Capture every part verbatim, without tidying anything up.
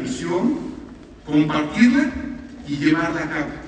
misión, compartirla y llevarla a cabo.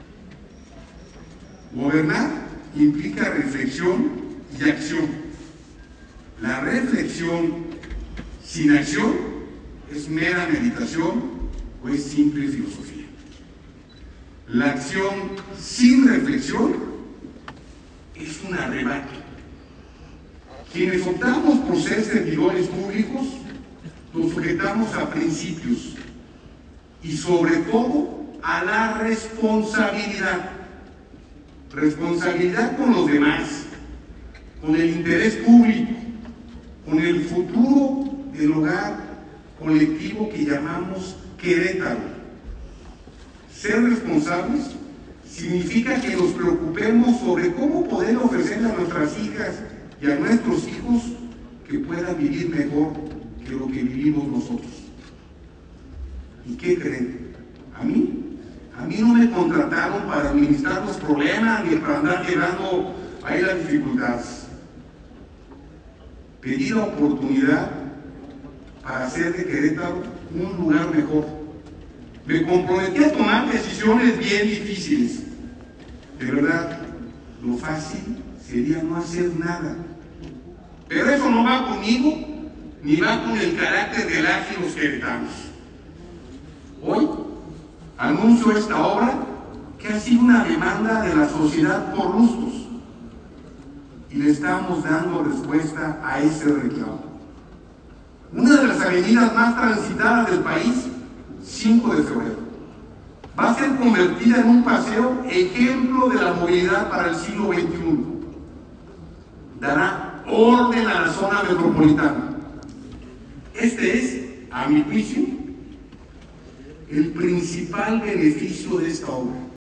Gobernar implica reflexión y acción. La reflexión sin acción es mera meditación o es simple filosofía. La acción sin reflexión es un arrebato. Quienes optamos por ser servidores públicos nos sujetamos a principios y sobre todo a la responsabilidad. Responsabilidad con los demás, con el interés público, con el futuro del hogar colectivo que llamamos Querétaro. Ser responsables significa que nos preocupemos sobre cómo poder ofrecerle a nuestras hijas y a nuestros hijos que puedan vivir mejor que lo que vivimos nosotros. ¿Y qué creen? A mí, a mí no me contrataron para administrar los problemas ni para andar llevando ahí las dificultades. Pedí la oportunidad para hacer de Querétaro un lugar mejor. Me comprometí a tomar decisiones bien difíciles. De verdad, lo fácil sería no hacer nada. Pero eso no va conmigo, ni va con el carácter de las y los queretanos. Hoy anuncio esta obra que ha sido una demanda de la sociedad por lustros y le estamos dando respuesta a ese reclamo. Una de las avenidas más transitadas del país, cinco de febrero, va a ser convertida en un paseo ejemplo de la movilidad para el siglo veintiuno. Dará orden a la zona metropolitana. Este es, a mi juicio, el principal beneficio de esta obra.